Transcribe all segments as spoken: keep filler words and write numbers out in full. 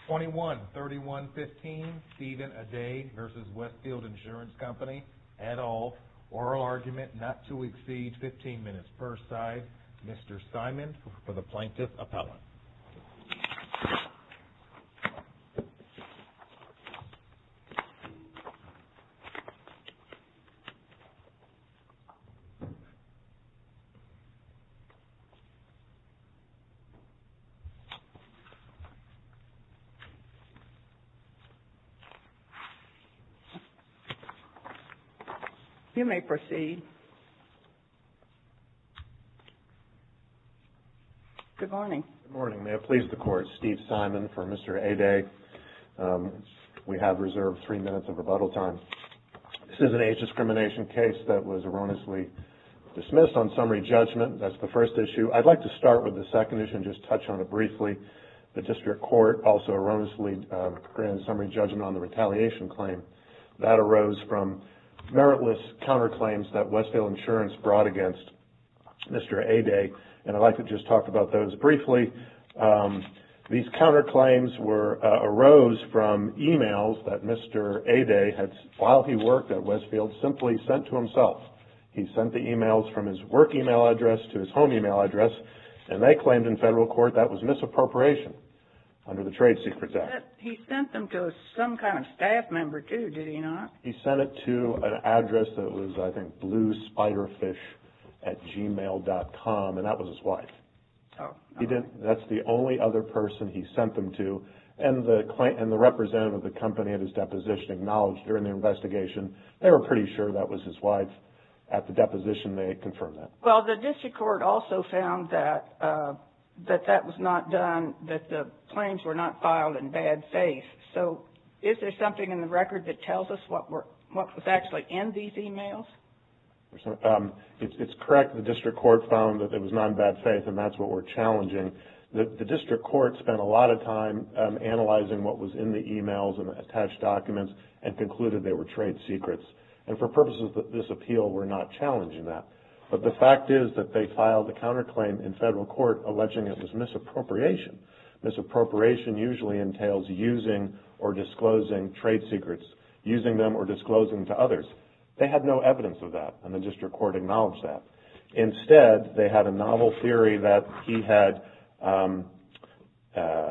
twenty-one thirty-one fifteen, Stephen Aday versus Westfield Insurance Company, et al. Oral argument not to exceed fifteen minutes per side. Mister Simon for the plaintiff appellant. You may proceed. Good morning. Good morning. May it please the Court, Steve Simon for Mister Aday. Um, we have reserved three minutes of rebuttal time. This is an age discrimination case that was erroneously dismissed on summary judgment. That's the first issue. I'd like to start with the second issue and just touch on it briefly. The district court also erroneously uh, granted summary judgment on the retaliation claim. That arose from meritless counterclaims that Westfield Insurance brought against Mister Aday, and I'd like to just talk about those briefly. Um, these counterclaims were uh, arose from emails that Mister Aday had, while he worked at Westfield, simply sent to himself. He sent the emails from his work email address to his home email address, and they claimed in federal court that was misappropriation under the Trade Secrets Act. He sent them to some kind of staff member, too, did he not? He sent it to an address that was, I think, bluespiderfish at gmail dot com, and that was his wife. Oh, he didn't. That's the only other person he sent them to, and the client and the representative of the company at his deposition acknowledged during the investigation they were pretty sure that was his wife. At the deposition, they confirmed that. Well, the district court also found that uh, that that was not done, that the claims were not filed in bad faith. So is there something in the record that tells us what were what was actually in these emails? Um, it's, it's correct. The district court found that it was not in bad faith, and that's what we're challenging. The, the district court spent a lot of time um, analyzing what was in the emails and the attached documents and concluded they were trade secrets. And for purposes of this appeal, we're not challenging that. But the fact is that they filed a counterclaim in federal court alleging it was misappropriation. Misappropriation usually entails using or disclosing trade secrets, using them or disclosing to others. They had no evidence of that, and the district court acknowledged that. Instead, they had a novel theory that he had, um, uh,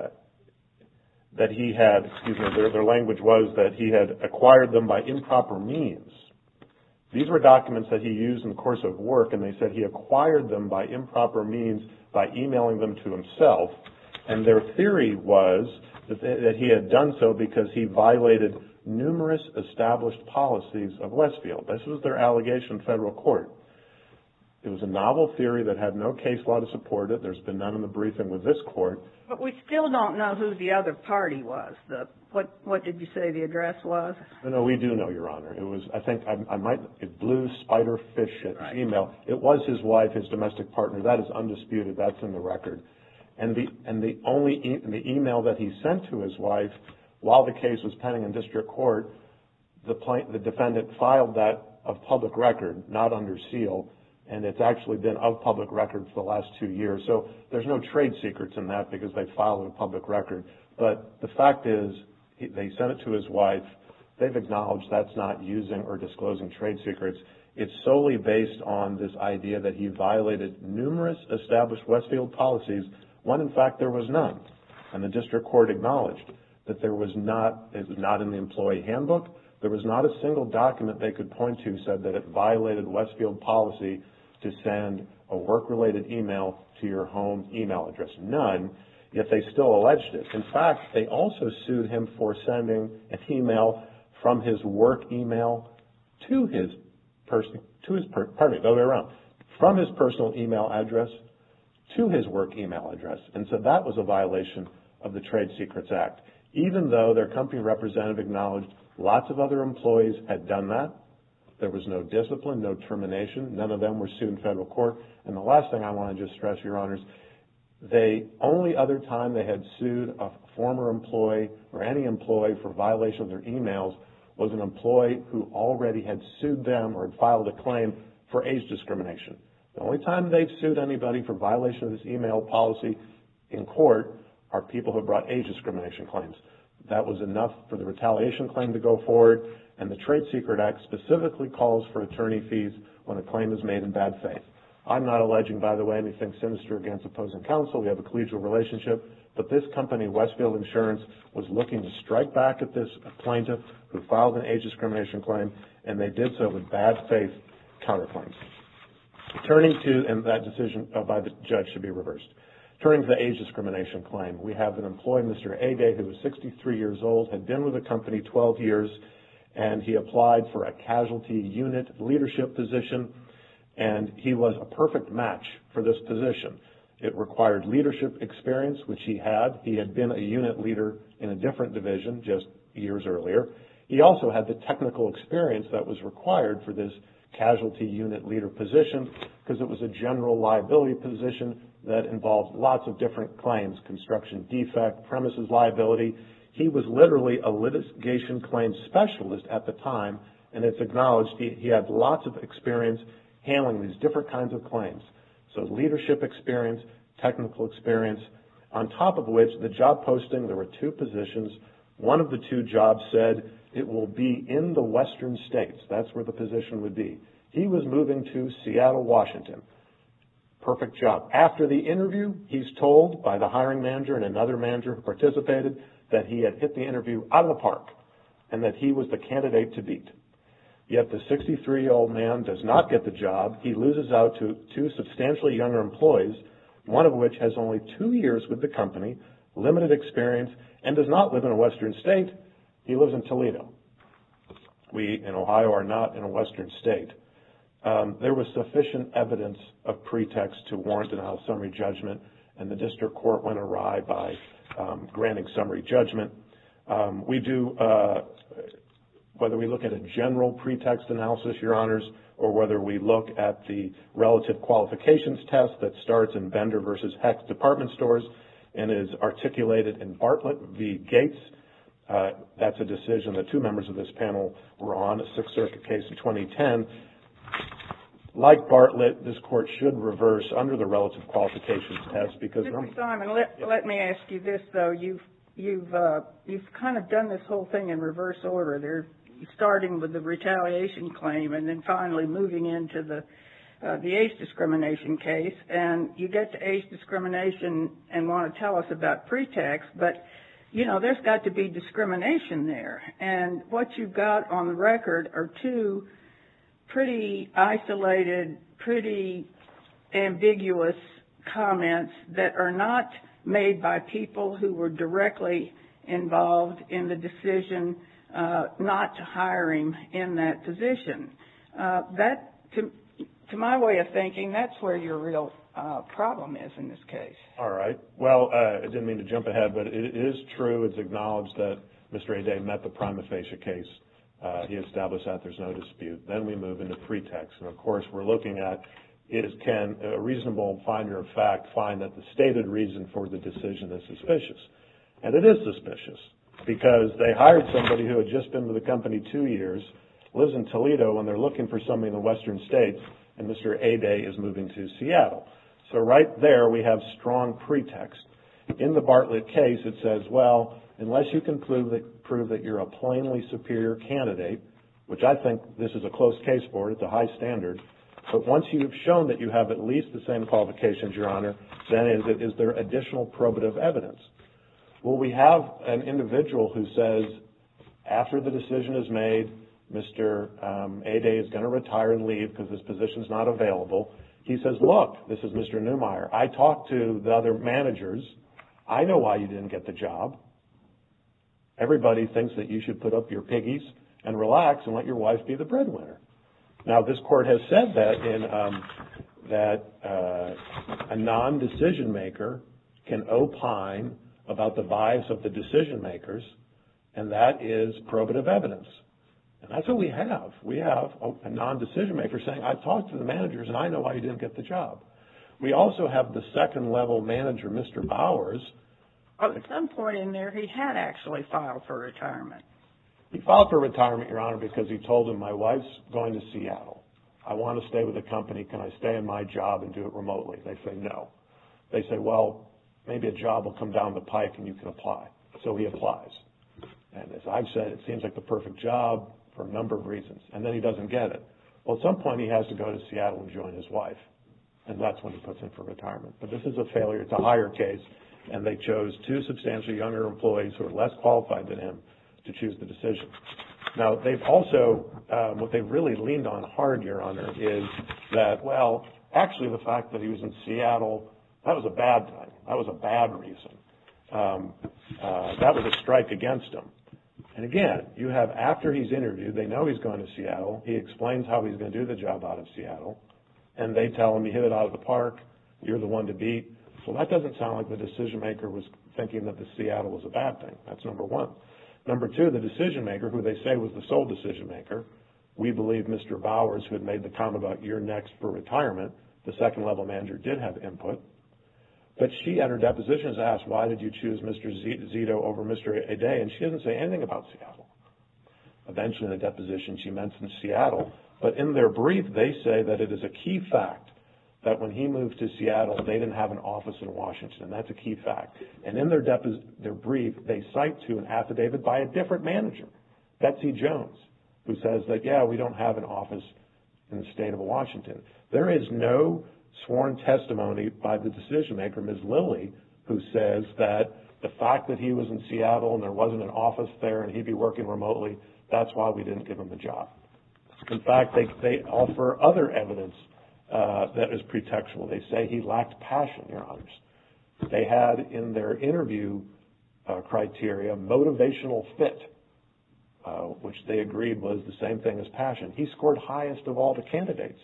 that he had, excuse me, their, their language was that he had acquired them by improper means. These were documents that he used in the course of work, and they said he acquired them by improper means by emailing them to himself. And their theory was that, that he had done so because he violated numerous established policies of Westfield. This was their allegation in federal court. It was a novel theory that had no case law to support it. There's been none in the briefing with this court. But we still don't know who the other party was. The what what did you say the address was? No, no, we do know, Your Honor. It was, I think, I, I might, it Blue Spiderfish at right. Gmail. It was his wife, his domestic partner. That is undisputed. That's in the record. And the and the only e- the email that he sent to his wife while the case was pending in district court, the plaint, the defendant filed that of public record, not under seal. And it's actually been of public record for the last two years. So there's no trade secrets in that because they filed a public record. But the fact is, he, they sent it to his wife. They've acknowledged that's not using or disclosing trade secrets. It's solely based on this idea that he violated numerous established Westfield policies when, in fact, there was none. And the district court acknowledged that there was not, it was not in the employee handbook. There was not a single document they could point to said that it violated Westfield policy to send a work-related email to your home email address. None, yet they still alleged it. In fact, they also sued him for sending an email from his work email to his person, to his, per, pardon me, the other way around, from his personal email address to his work email address. And so that was a violation of the Trade Secrets Act. Even though their company representative acknowledged lots of other employees had done that, there was no discipline, no termination. None of them were sued in federal court. And the last thing I want to just stress, Your Honors, the only other time they had sued a former employee or any employee for violation of their emails was an employee who already had sued them or had filed a claim for age discrimination. The only time they've sued anybody for violation of this email policy in court are people who brought age discrimination claims. That was enough for the retaliation claim to go forward, and the Trade Secret Act specifically calls for attorney fees when a claim is made in bad faith. I'm not alleging, by the way, anything sinister against opposing counsel. We have a collegial relationship. But this company, Westfield Insurance, was looking to strike back at this plaintiff who filed an age discrimination claim, and they did so with bad faith counterclaims. Turning to, and that decision uh, by the judge should be reversed. Turning to the age discrimination claim, we have an employee, Mister Ade, who was sixty-three years old, had been with the company twelve years, and he applied for a casualty unit leadership position, and he was a perfect match for this position. It required leadership experience, which he had. He had been a unit leader in a different division just years earlier. He also had the technical experience that was required for this casualty unit leader position because it was a general liability position that involved lots of different claims, construction defect, premises liability. He was literally a litigation claims specialist at the time, and it's acknowledged he, he had lots of experience handling these different kinds of claims. So leadership experience, technical experience, on top of which the job posting, there were two positions. One of the two jobs said it will be in the western states. That's where the position would be. He was moving to Seattle, Washington. Perfect job. After the interview, he's told by the hiring manager and another manager who participated that he had hit the interview out of the park and that he was the candidate to beat. Yet the sixty-three-year-old man does not get the job. He loses out to two substantially younger employees, one of which has only two years with the company, limited experience, and does not live in a western state. He lives in Toledo. We in Ohio are not in a western state. Um, there was sufficient evidence of pretext to warrant denial of summary judgment, and the district court went awry by um, granting summary judgment. Um, we do... Uh, Whether we look at a general pretext analysis, Your Honors, or whether we look at the relative qualifications test that starts in Bender versus Hecht's department stores and is articulated in Bartlett v. Gates, uh, that's a decision that two members of this panel were on, a Sixth Circuit case in twenty ten. Like Bartlett, this court should reverse under the relative qualifications test because... Mister Simon, let, yeah. let me ask you this, though. You've, you've, uh, you've kind of done this whole thing in reverse order. There. Starting with the retaliation claim and then finally moving into the uh, the age discrimination case. And you get to age discrimination and want to tell us about pretext, but, you know, there's got to be discrimination there. And what you've got on the record are two pretty isolated, pretty ambiguous comments that are not made by people who were directly involved in the decision Uh, not to hire him in that position. Uh, that, to, to my way of thinking, that's where your real uh, problem is in this case. All right. Well, uh, I didn't mean to jump ahead, but it is true. It's acknowledged that Mister Ade met the prima facie case. Uh, he established that there's no dispute. Then we move into pretext. And, of course, we're looking at is can a reasonable finder of fact find that the stated reason for the decision is suspicious? And it is suspicious, because they hired somebody who had just been with the company two years, lives in Toledo, and they're looking for somebody in the western states, and Mister Ade is moving to Seattle. So right there we have strong pretext. In the Bartlett case, it says, well, unless you can prove that, prove that you're a plainly superior candidate, which I think this is a close case for it, it's a high standard, but once you've shown that you have at least the same qualifications, Your Honor, then is, it, is there additional probative evidence? Well, we have an individual who says, after the decision is made, Mister Um, Ade is going to retire and leave because this position is not available. He says, look, this is Mister Newmeyer. I talked to the other managers. I know why you didn't get the job. Everybody thinks that you should put up your piggies and relax and let your wife be the breadwinner. Now, this court has said that in um, that uh, a non-decision maker can opine about the bias of the decision makers, and that is probative evidence. And that's what we have. We have a non-decision maker saying, I talked to the managers and I know why you didn't get the job. We also have the second level manager, Mister Bowers. Well, at some point in there, he had actually filed for retirement. He filed for retirement, Your Honor, because he told him, my wife's going to Seattle. I want to stay with the company. Can I stay in my job and do it remotely? They say no. They say, well, maybe a job will come down the pike and you can apply. So he applies. And as I've said, it seems like the perfect job for a number of reasons. And then he doesn't get it. Well, at some point he has to go to Seattle and join his wife. And that's when he puts in for retirement. But this is a failure to hire case, and they chose two substantially younger employees who are less qualified than him to choose the decision. Now, they've also, um, what they've really leaned on hard, Your Honor, is that, well, actually the fact that he was in Seattle, that was a bad thing. That was a bad reason. Um, uh, that was a strike against him. And again, you have, after he's interviewed, they know he's going to Seattle. He explains how he's going to do the job out of Seattle. And they tell him, you hit it out of the park, you're the one to beat. So that doesn't sound like the decision maker was thinking that the Seattle was a bad thing. That's number one. Number two, the decision maker, who they say was the sole decision maker, we believe Mister Bowers, who had made the comment about you're next for retirement, the second level manager did have input. But she, at her deposition, is asked, why did you choose Mister Zito over Mister Aday? And she doesn't say anything about Seattle. Eventually, in the deposition, she mentions Seattle. But in their brief, they say that it is a key fact that when he moved to Seattle, they didn't have an office in Washington, and that's a key fact. And in their, depo- their brief, they cite to an affidavit by a different manager, Betsy Jones, who says that, yeah, we don't have an office in the state of Washington. There is no sworn testimony by the decision maker, Miz Lilly, who says that the fact that he was in Seattle and there wasn't an office there and he'd be working remotely, that's why we didn't give him the job. In fact, they, they offer other evidence uh, that is pretextual. They say he lacked passion, Your Honors. They had in their interview uh, criteria motivational fit, uh, which they agreed was the same thing as passion. He scored highest of all the candidates.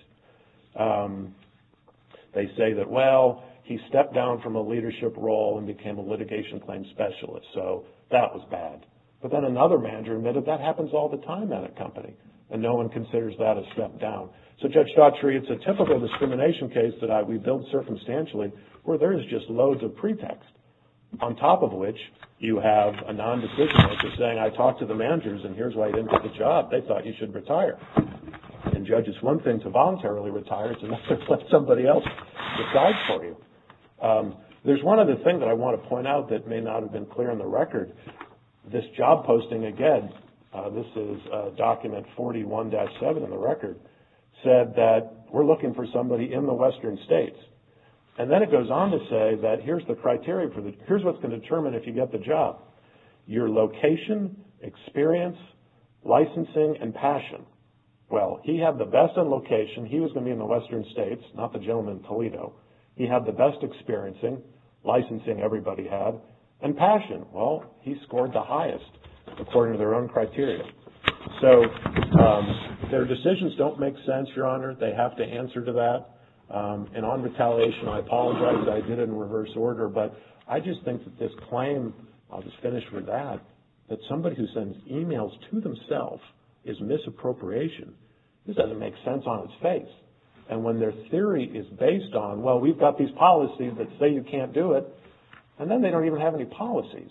Um, they say that, well, he stepped down from a leadership role and became a litigation claims specialist, so that was bad. But then another manager admitted that happens all the time at a company, and no one considers that a step down. So, Judge Daughtry, it's a typical discrimination case that I, we build circumstantially where there is just loads of pretext, on top of which you have a non-decision maker saying, I talked to the managers, and here's why you didn't get the job. They thought you should retire. And, Judge, it's one thing to voluntarily retire. It's another to let somebody else decide for you. Um, there's one other thing that I want to point out that may not have been clear in the record. This job posting, again, uh, this is uh, document forty-one dash seven in the record, said that we're looking for somebody in the western states. And then it goes on to say that here's the criteria for the, here's what's going to determine if you get the job. Your location, experience, licensing, and passion. Well, he had the best in location. He was going to be in the western states, not the gentleman in Toledo. He had the best experiencing, licensing everybody had, and passion. Well, he scored the highest according to their own criteria. So um, their decisions don't make sense, Your Honor. They have to answer to that. Um, and on retaliation, I apologize. I did it in reverse order, but I just think that this claim, I'll just finish with that, that somebody who sends emails to themselves is misappropriation. This doesn't make sense on its face. And when their theory is based on, well, we've got these policies that say you can't do it, and then they don't even have any policies.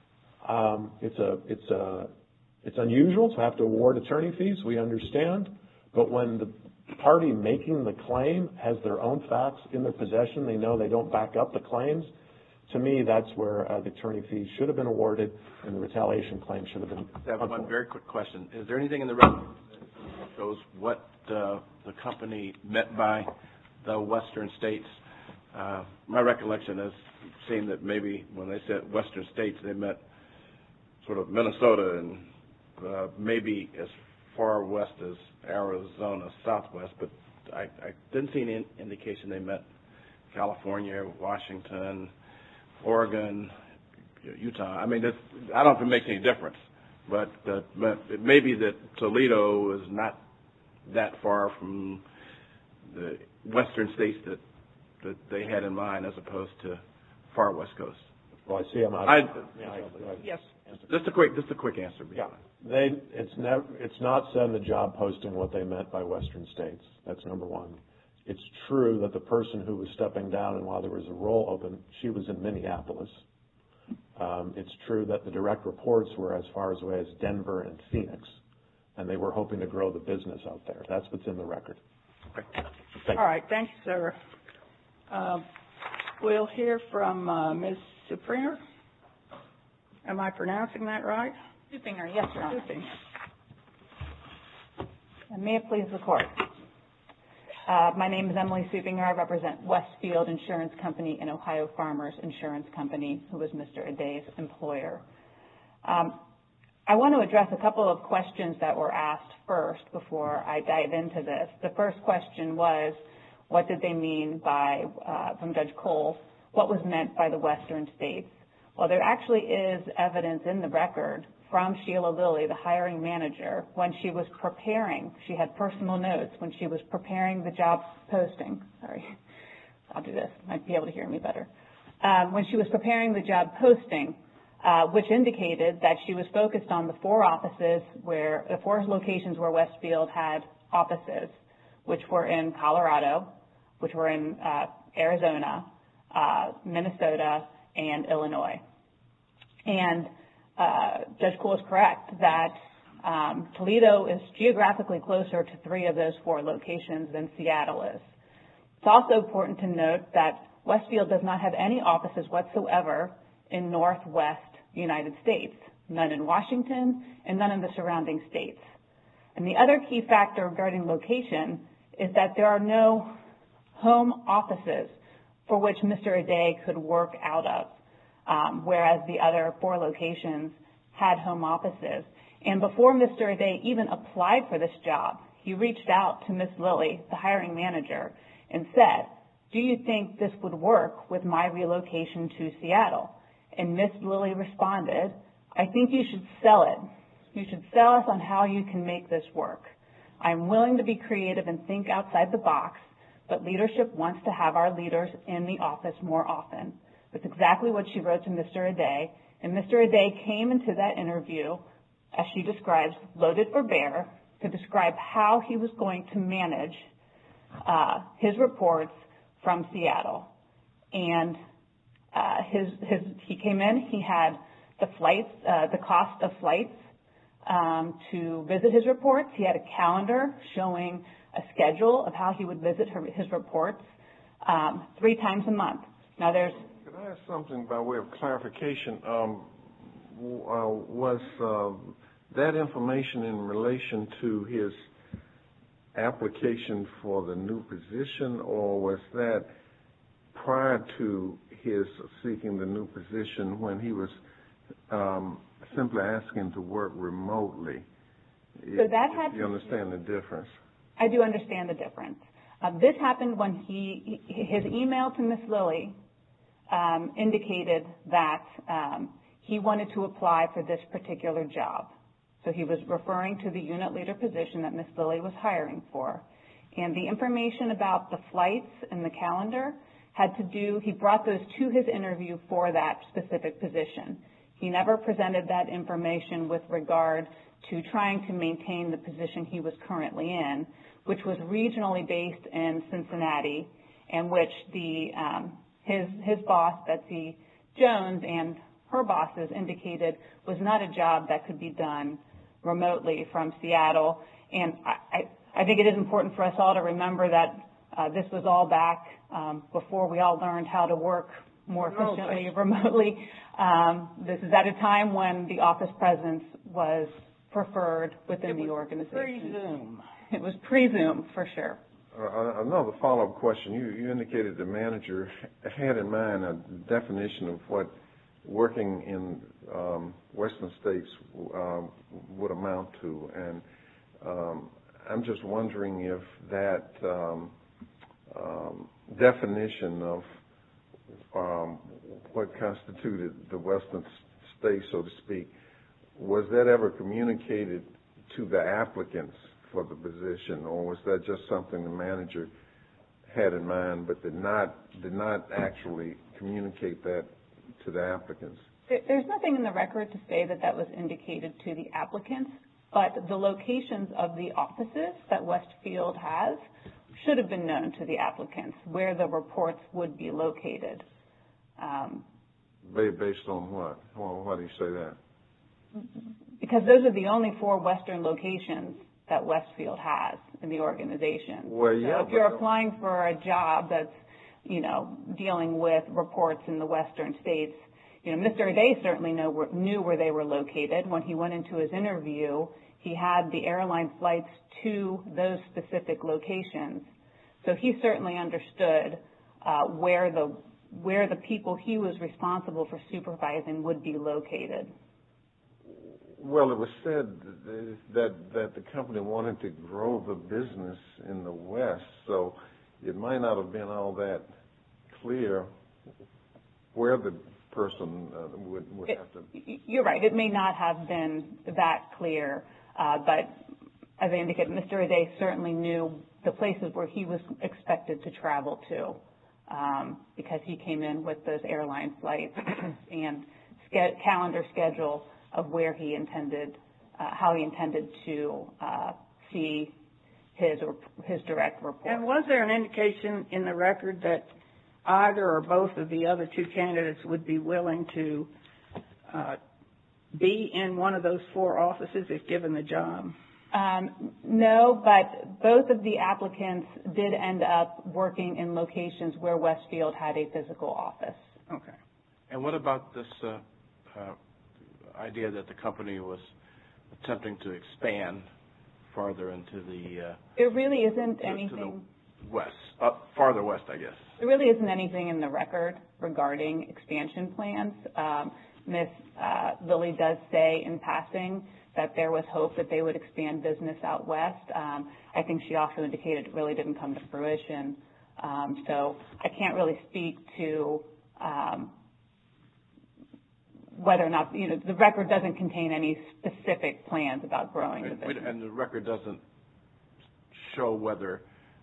Um, it's a, it's a, it's unusual to have to award attorney fees. We understand, but when the party making the claim has their own facts in their possession, they know they don't back up the claims. To me, that's where uh, the attorney fees should have been awarded, and the retaliation claim should have been. I have one very quick question. Is there anything in the record that shows what uh, the company meant by the western states? Uh, my recollection is seeing that maybe when they said western states, they meant sort of Minnesota and uh, maybe as far west as Arizona, Southwest, but I, I didn't see any indication they meant California, Washington, Oregon, Utah. I mean, that's, I don't know if it makes any difference, but, uh, but it may be that Toledo is not that far from the western states that that they had in mind as opposed to far west coast. Well, I see I'm out. I, yeah, I, I, Yes. Just a quick, just a quick answer. Yeah, they, it's never, it's not said in the job posting what they meant by western states. That's number one. It's true that the person who was stepping down and while there was a role open, she was in Minneapolis. Um, it's true that the direct reports were as far as away as Denver and Phoenix, and they were hoping to grow the business out there. That's what's in the record. Okay. Thank All you. right, thank you, sir. Um, We'll hear from uh, Miz Supringer. Am I pronouncing that right? Supinger, yes, Your Honor. Supinger. And may it please the Court. Uh, my name is Emily Supinger. I represent Westfield Insurance Company and Ohio Farmers Insurance Company, who is Mister Aday's employer. Um, I want to address a couple of questions that were asked first before I dive into this. The first question was, what did they mean by, uh, from Judge Cole, what was meant by the Western states? Well, there actually is evidence in the record from Sheila Lilly, the hiring manager, when she was preparing, she had personal notes when she was preparing the job posting. Sorry, I'll do this, might be able to hear me better. Um, when she was preparing the job posting, uh, which indicated that she was focused on the four offices where, the four locations where Westfield had offices, which were in Colorado, which were in uh, Arizona, uh, Minnesota, and Illinois. And Uh, Judge Cole is correct that um, Toledo is geographically closer to three of those four locations than Seattle is. It's also important to note that Westfield does not have any offices whatsoever in Northwest United States, none in Washington and none in the surrounding states. And the other key factor regarding location is that there are no home offices for which Mister Aday could work out of. Um, whereas the other four locations had home offices. And before Mister Aday even applied for this job, he reached out to Miz Lilly, the hiring manager, and said, do you think this would work with my relocation to Seattle? And Miz Lilly responded, I think you should sell it. You should sell us on how you can make this work. I'm willing to be creative and think outside the box, but leadership wants to have our leaders in the office more often. That's exactly what she wrote to Mister Aday, and Mister Aday came into that interview, as she describes, loaded for bear, to describe how he was going to manage uh, his reports from Seattle. And uh, his, his, he came in, he had the flights, uh, the cost of flights um, to visit his reports. He had a calendar showing a schedule of how he would visit her, his reports um, three times a month. Now there's Could I ask something by way of clarification? Um, uh, was uh, that information in relation to his application for the new position, or was that prior to his seeking the new position when he was um, simply asking to work remotely? So that if had you understand the difference? I do understand the difference. Uh, this happened when he, his email to Miz Lilly Um, indicated that um, he wanted to apply for this particular job. So he was referring to the unit leader position that Miz Lilly was hiring for. And the information about the flights and the calendar had to do, he brought those to his interview for that specific position. He never presented that information with regard to trying to maintain the position he was currently in, which was regionally based in Cincinnati, and which the um, His, his boss, Betsy Jones, and her bosses indicated was not a job that could be done remotely from Seattle. And I, I, I think it is important for us all to remember that uh, this was all back um, before we all learned how to work more efficiently no, remotely. Um, this is at a time when the office presence was preferred within it the was organization. Pre-Zoom. It was pre-Zoom, for sure. Uh, another follow-up question. You, you indicated the manager had in mind a definition of what working in um, Western states um, would amount to, and um, I'm just wondering if that um, um, definition of um, what constituted the Western states, so to speak, was that ever communicated to the applicants for the position, or was that just something the manager had in mind but did not did not actually communicate that to the applicants? There's nothing in the record to say that that was indicated to the applicants, but the locations of the offices that Westfield has should have been known to the applicants, where the reports would be located. Um, Based on what? Well, why do you say that? Because those are the only four Western locations that Westfield has in the organization. Well, yeah. So if you're applying for a job that's you know, dealing with reports in the western states. You know, Mister Aday certainly know, knew where they were located. When he went into his interview, he had the airline flights to those specific locations. So he certainly understood uh, where the where the people he was responsible for supervising would be located. Well, it was said that that the company wanted to grow the business in the West, so it might not have been all that clear where the person uh, would, would it, have to. You're right. It may not have been that clear, uh, but as I indicated, Mister Aday certainly knew the places where he was expected to travel to, um, because he came in with those airline flights and ske- calendar schedule of where he intended, uh, how he intended to uh, see his or his direct report. And was there an indication in the record that either or both of the other two candidates would be willing to uh, be in one of those four offices if given the job? Um, no, but both of the applicants did end up working in locations where Westfield had a physical office. Okay. And what about this uh, uh, idea that the company was attempting to expand farther into the uh, There really isn't to, anything. to the west, up farther west, I guess. There really isn't anything in the record regarding expansion plans. Um, Miz Uh, Lilly does say in passing that there was hope that they would expand business out west. Um, I think she also indicated it really didn't come to fruition. Um, so I can't really speak to um, whether or not, you know, the record doesn't contain any specific plans about growing the And, business. and the record doesn't show whether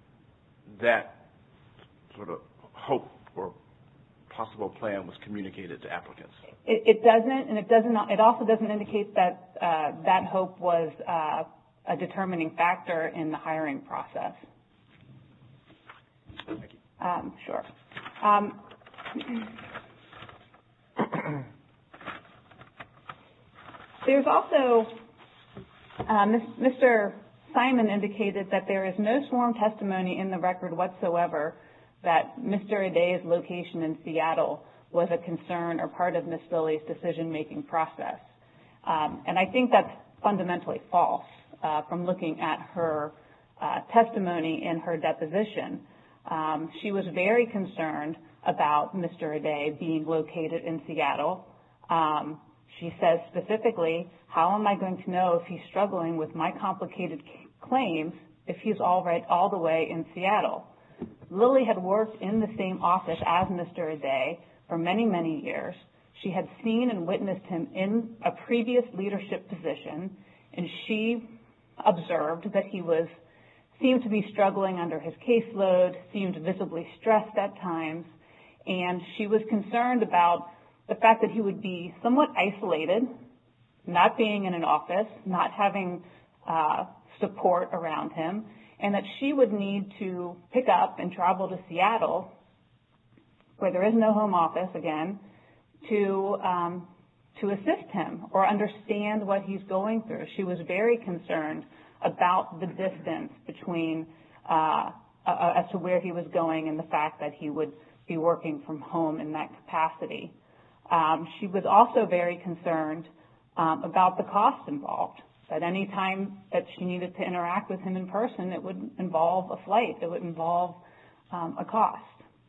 that sort of hope or possible plan was communicated to applicants. It, it doesn't, and it doesn't. It also doesn't indicate that uh, that hope was uh, a determining factor in the hiring process. Thank you. Um, sure. Um, there's also uh, Mister Simon indicated that there is no sworn testimony in the record whatsoever that Mister Aday's location in Seattle was a concern or part of Miz Lilly's decision-making process. Um, and I think that's fundamentally false uh, from looking at her uh, testimony in her deposition. Um, she was very concerned about Mister Aday being located in Seattle. Um, she says specifically, how am I going to know if he's struggling with my complicated c- claims if he's all right all the way in Seattle? Lilly had worked in the same office as Mister Aday for many, many years. She had seen and witnessed him in a previous leadership position, and she observed that he was seemed to be struggling under his caseload, seemed visibly stressed at times, and she was concerned about the fact that he would be somewhat isolated, not being in an office, not having uh, support around him, and that she would need to pick up and travel to Seattle, where there is no home office, again, to um, to assist him or understand what he's going through. She was very concerned about the distance between uh, uh, as to where he was going and the fact that he would be working from home in that capacity. Um, she was also very concerned um, about the costs involved, that any time that she needed to interact with him in person, it would involve a flight, it would involve um, a cost.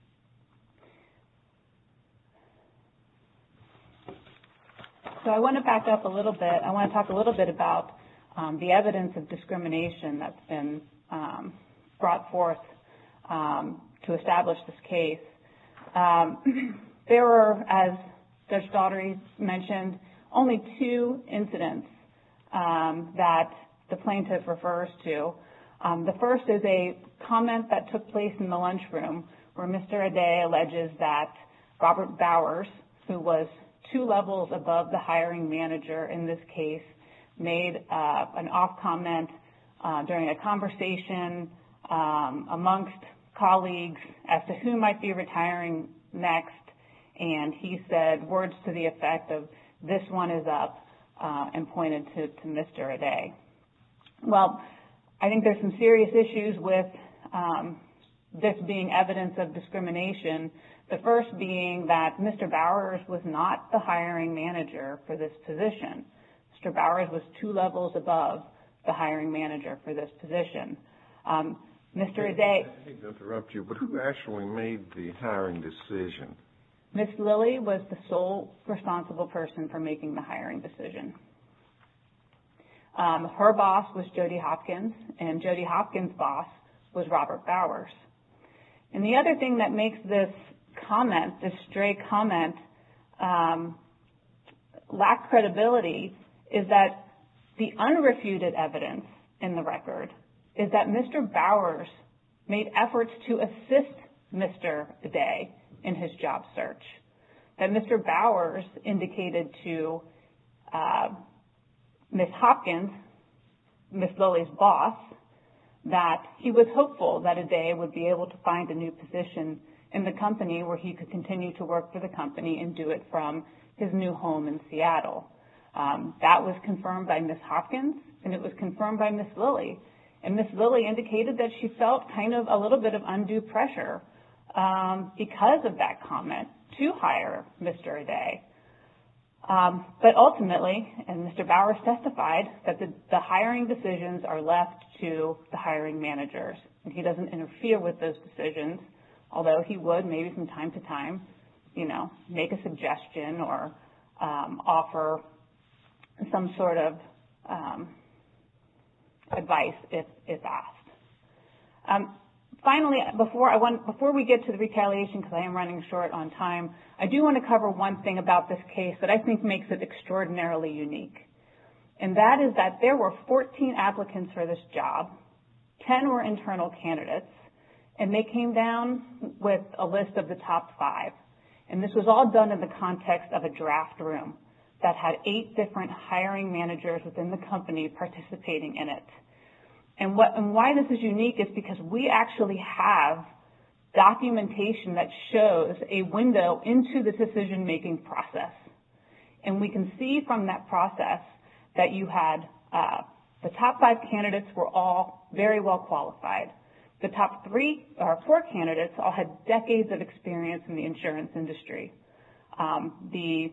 So I want to back up a little bit. I want to talk a little bit about um, the evidence of discrimination that's been um, brought forth um, to establish this case. Um, there were, as Judge Daugherty mentioned, only two incidents um, that the plaintiff refers to. Um, the first is a comment that took place in the lunchroom where Mister Aday alleges that Robert Bowers, who was two levels above the hiring manager in this case, made uh, an off comment uh, during a conversation um, amongst colleagues as to who might be retiring next, and he said words to the effect of, "This one is up," uh, and pointed to, to Mister Aday. Well, I think there's some serious issues with um, this being evidence of discrimination. The first being that Mister Bowers was not the hiring manager for this position. Mister Bowers was two levels above the hiring manager for this position. Um, Mister Aday... I hate to interrupt you, but who actually made the hiring decision? Miz Lilly was the sole responsible person for making the hiring decision. Um, her boss was Jody Hopkins, and Jody Hopkins' boss was Robert Bowers. And the other thing that makes this comment, this stray comment, um, lack credibility is that the unrefuted evidence in the record is that Mister Bowers made efforts to assist Mister Aday in his job search. That Mister Bowers indicated to uh, Miz Hopkins, Miz Lilly's boss, that he was hopeful that Aday would be able to find a new position in the company where he could continue to work for the company and do it from his new home in Seattle. Um, that was confirmed by Miz Hopkins, and it was confirmed by Miz Lilly. And Miz Lilly indicated that she felt kind of a little bit of undue pressure um, because of that comment to hire Mister Aday. Um, but ultimately, and Mister Bowers testified, that the, the hiring decisions are left to the hiring managers, and he doesn't interfere with those decisions, although he would maybe from time to time, you know, make a suggestion or um, offer some sort of um, advice if, if asked. Um, finally, before I want, before we get to the retaliation, because I am running short on time, I do want to cover one thing about this case that I think makes it extraordinarily unique. And that is that there were fourteen applicants for this job, ten were internal candidates, and they came down with a list of the top five. And this was all done in the context of a draft room that had eight different hiring managers within the company participating in it. And, what, and why this is unique is because we actually have documentation that shows a window into the decision-making process. And we can see from that process that you had uh, the top five candidates were all very well qualified. The top three or four candidates all had decades of experience in the insurance industry. Um, the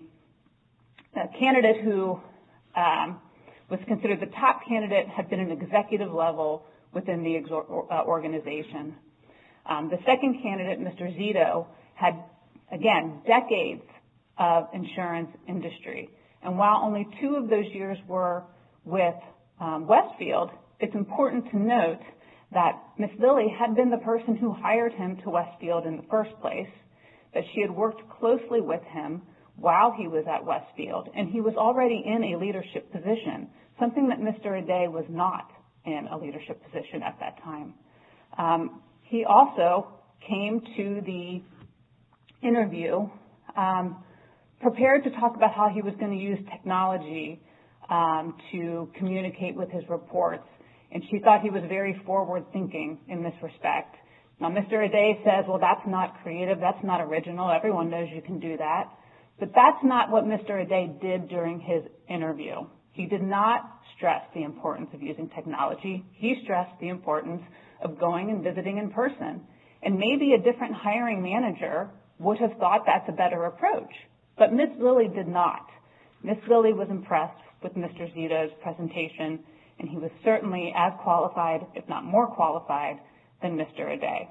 uh, candidate who um, was considered the top candidate had been an executive level within the exor- uh, organization. Um, the second candidate, Mister Zito, had, again, decades of insurance industry. And while only two of those years were with um, Westfield, it's important to note that Miz Lilly had been the person who hired him to Westfield in the first place, that she had worked closely with him while he was at Westfield, and he was already in a leadership position, something that Mister Aday was not in a leadership position at that time. Um, he also came to the interview um, prepared to talk about how he was going to use technology um, to communicate with his reports. And she thought he was very forward-thinking in this respect. Now, Mister Aday says, well, that's not creative, that's not original, everyone knows you can do that. But that's not what Mister Aday did during his interview. He did not stress the importance of using technology. He stressed the importance of going and visiting in person. And maybe a different hiring manager would have thought that's a better approach. But Miz Lilly did not. Miz Lilly was impressed with Mister Zito's presentation, and he was certainly as qualified, if not more qualified, than Mister Aday.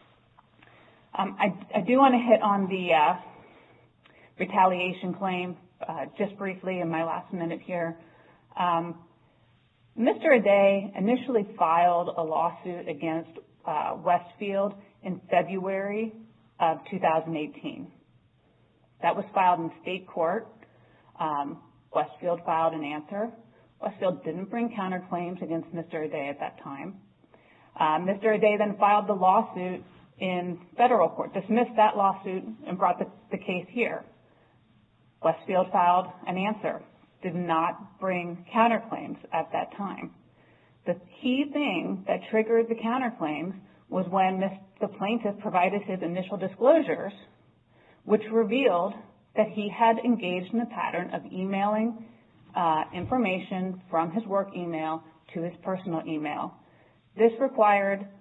Um, I, I do want to hit on the uh, retaliation claim uh, just briefly in my last minute here. Um, Mister Aday initially filed a lawsuit against uh, Westfield in February of two thousand eighteen. That was filed in state court. Um, Westfield filed an answer. Westfield didn't bring counterclaims against Mister Aday at that time. Uh, Mister Aday then filed the lawsuit in federal court, dismissed that lawsuit, and brought the, the case here. Westfield filed an answer, did not bring counterclaims at that time. The key thing that triggered the counterclaims was when the plaintiff provided his initial disclosures, which revealed that he had engaged in a pattern of emailing uh, information from his work email to his personal email. This required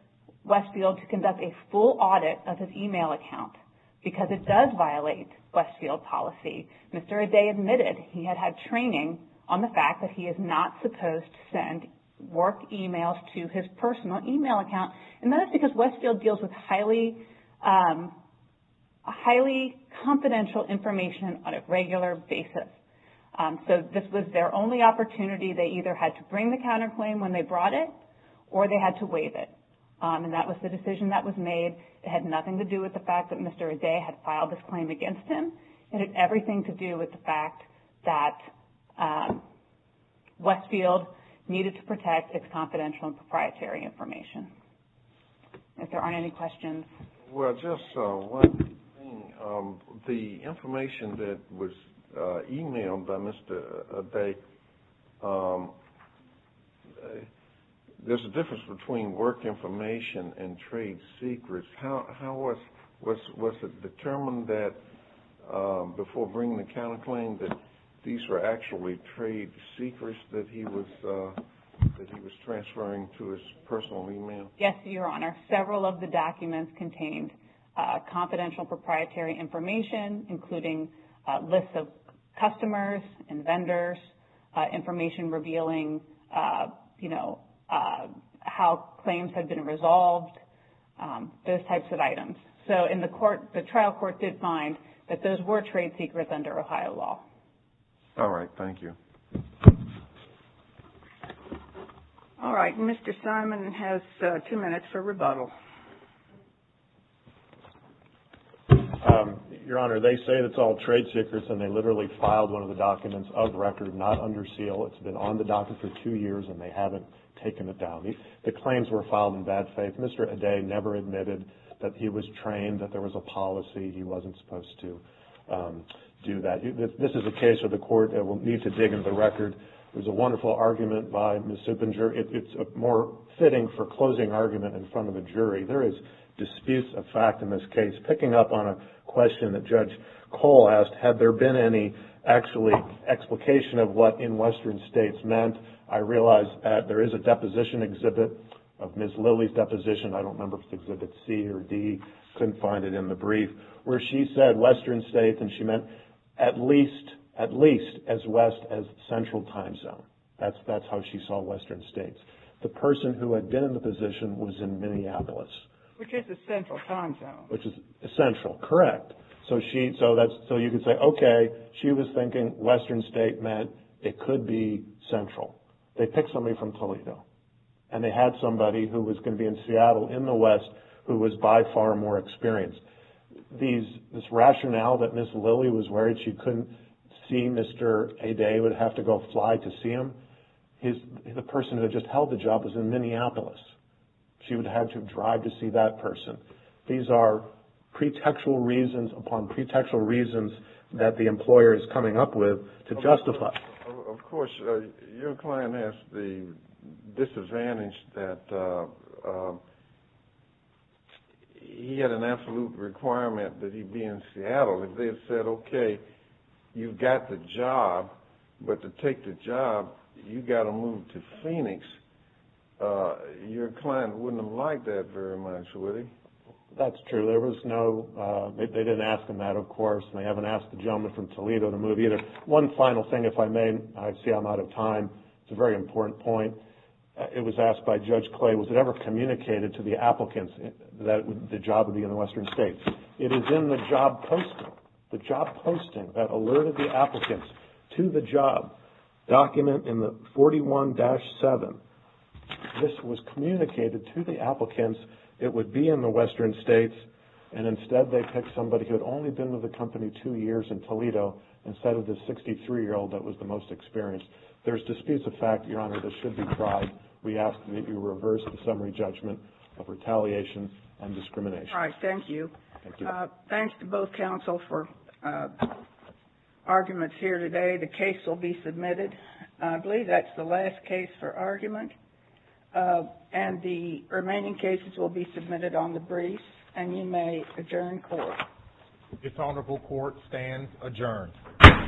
Westfield to conduct a full audit of his email account because it does violate Westfield policy. Mister Aday admitted he had had training on the fact that he is not supposed to send work emails to his personal email account, and that is because Westfield deals with highly, um, highly confidential information on a regular basis. Um, so this was their only opportunity. They either had to bring the counterclaim when they brought it, or they had to waive it. Um, and that was the decision that was made. It had nothing to do with the fact that Mister Aday had filed this claim against him. It had everything to do with the fact that um, Westfield needed to protect its confidential and proprietary information. If there aren't any questions. Well, just uh, one thing. Um, the information that was uh, emailed by Mister Aday, um, uh, there's a difference between work information and trade secrets. How how was was was it determined that um, before bringing the counterclaim that these were actually trade secrets that he was uh, that he was transferring to his personal email? Yes, Your Honor. Several of the documents contained uh, confidential proprietary information, including uh, lists of customers and vendors, uh, information revealing, uh, you know, uh, how claims had been resolved, um, those types of items. So in the court, the trial court did find that those were trade secrets under Ohio law. All right, thank you. All right, Mister Simon has uh, two minutes for rebuttal. Um, Your Honor, they say it's all trade secrets, and they literally filed one of the documents of record, not under seal. It's been on the docket for two years, and they haven't taken it down. The, the claims were filed in bad faith. Mister Aday never admitted that he was trained, that there was a policy. He wasn't supposed to um, do that. This is a case where the court uh, will need to dig into the record. There's a wonderful argument by Miz Supinger. It, it's a more fitting for closing argument in front of a jury. There is disputes of fact in this case. Picking up on a question that Judge Cole asked, had there been any actually explication of what in Western states meant? I realize that there is a deposition exhibit of Miz Lilly's deposition. I don't remember if it's exhibit C or D. Couldn't find it in the brief, where she said Western states, and she meant at least at least as west as Central Time Zone. That's that's how she saw Western states. The person who had been in the position was in Minneapolis, which is the Central Time Zone. Which is essential, correct. So she, so that's, so you could say, okay, she was thinking Western state meant it could be Central. They picked somebody from Toledo, and they had somebody who was going to be in Seattle in the West who was by far more experienced. These, this rationale that Miz Lilly was worried she couldn't see Mister Aday, would have to go fly to see him. His, the person who had just held the job was in Minneapolis. She would have to drive to see that person. These are pretextual reasons upon pretextual reasons that the employer is coming up with to justify. Of course, uh, your client has the disadvantage that uh, uh, he had an absolute requirement that he be in Seattle. If they had said, okay, you've got the job, but to take the job, you got to move to Phoenix, uh, your client wouldn't have liked that very much, would he? That's true. There was no, uh, they, they didn't ask him that, of course, and they haven't asked the gentleman from Toledo to move either. One final thing, if I may, I see I'm out of time. It's a very important point. Uh, it was asked by Judge Clay, was it ever communicated to the applicants that the job would be in the Western states? It is in the job posting, the job posting that alerted the applicants to the job. Document in the forty-one dash seven. This was communicated to the applicants. It would be in the Western states, and instead they picked somebody who had only been with the company two years in Toledo instead of the sixty-three-year-old that was the most experienced. There's disputes of fact, Your Honor, that should be tried. We ask that you reverse the summary judgment of retaliation and discrimination. All right, thank you. Thank you. Uh, thanks to both counsel for uh, arguments here today. The case will be submitted. I believe that's the last case for argument. Uh, and the remaining cases will be submitted on the briefs, and you may adjourn court. This honorable court stands adjourned.